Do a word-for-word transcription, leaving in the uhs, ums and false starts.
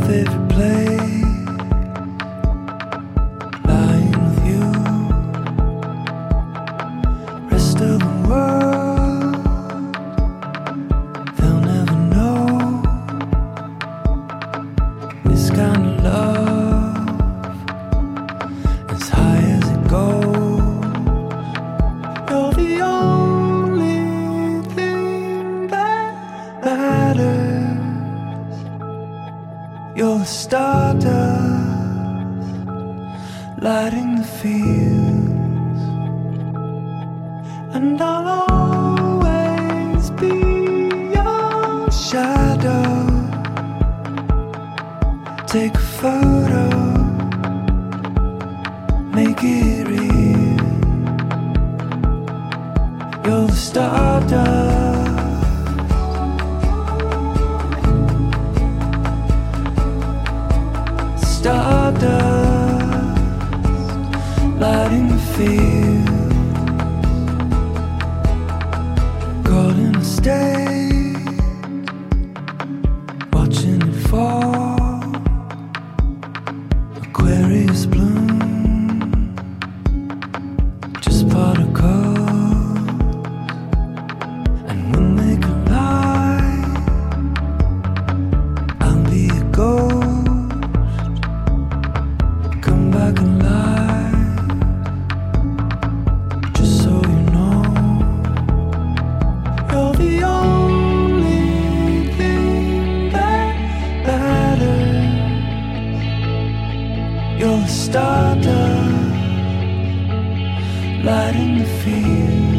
favorite place, lying with you. Rest of the world, they'll never know this kind of love, as high as it goes. You're the only thing that matters. You're the stardust lighting the fields, and I'll always be your shadow. Take a photo, make it real. You're the stardust, stardust lighting the field, caught in a state, watching it fall. Aquarius bloom, just particles, and when they collide, I'll be a ghost, come back alive, just so you know. You're the only thing that matters. You're the stardust lighting the field.